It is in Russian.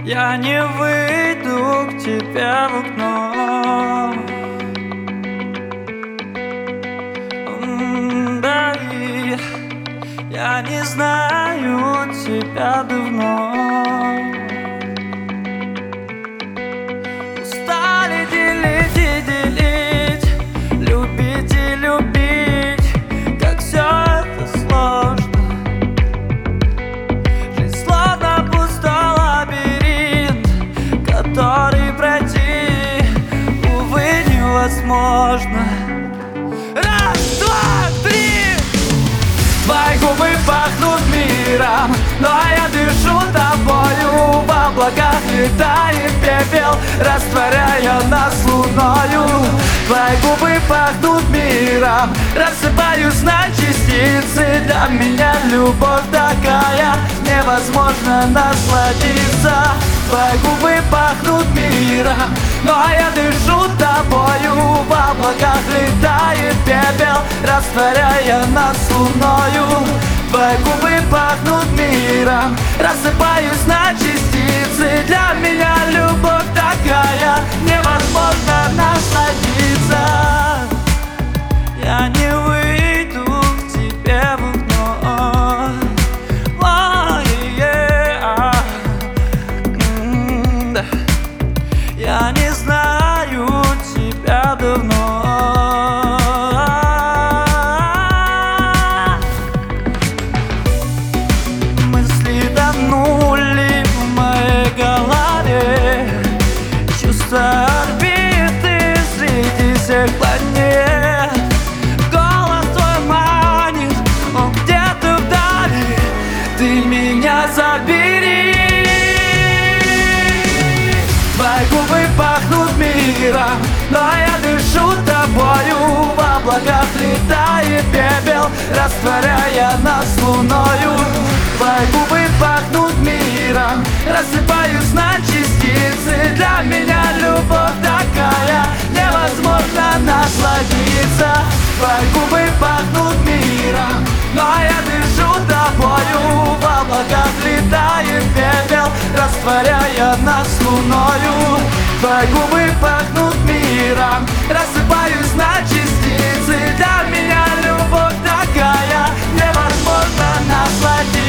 Я не выйду к тебе в окно. Да, и я не знаю тебя давно. Устали делить и делить, любить и любить, как все это сложно. Жизнь словно пустой лабиринт, который пройти, увы, невозможно. Раз, два, три! Твои губы пахнут миром, но я дышу тобою. В облаках летает пепел, растворяя нас луною. Твои губы пахнут миром, рассыпаюсь на частицы. Для меня любовь такая, невозможно насладиться. Твои губы пахнут миром, но я дышу тобою. В облаках летает пепел, растворяя нас луною. Твои губы пахнут миром, рассыпаюсь на частицы. Для меня любовь такая, невозможно насладиться. Я не выйду к тебе в окно. Я не знаю тебя давно. Мысли тонули в моей голове, чувства орбиты среди всех планет. Голос твой манит, он где-то вдали, ты меня забери. Твои губы пахнут миром, но я дышу тобою. В облаках летает пепел, растворяя нас луною. Твои губы пахнут миром, рассыпаюсь на частицы. Для меня любовь такая, невозможно насладиться. Твои губы пахнут миром, но я дышу тобою. В облаках летает пепел, растворяя нас луною. Твои губы пахнут миром, рассыпаюсь на частицы. Для меня любовь такая, невозможно насладиться.